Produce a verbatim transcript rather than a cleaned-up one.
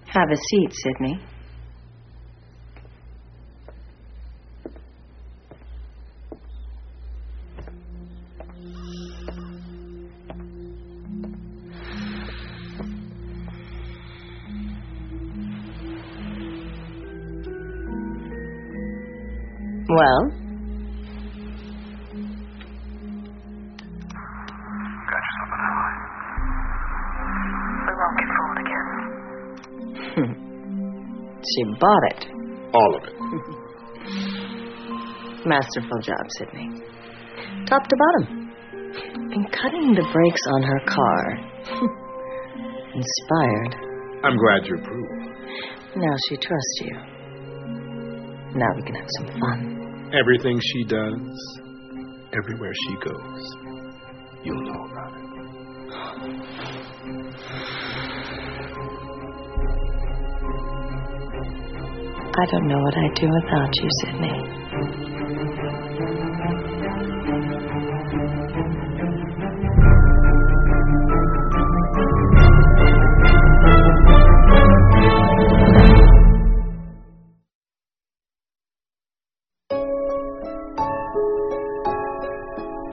Have a seat, Sidney. Well? Got yourself an ally. We won't get fooled again. She bought it. All of it. Masterful job, Sidney. Top to bottom. And cutting the brakes on her car. Inspired. I'm glad you approve. Now she trusts you. Now we can have some fun. Everything she does, everywhere she goes, you'll know about it. I don't know what I'd do without you, Sidney.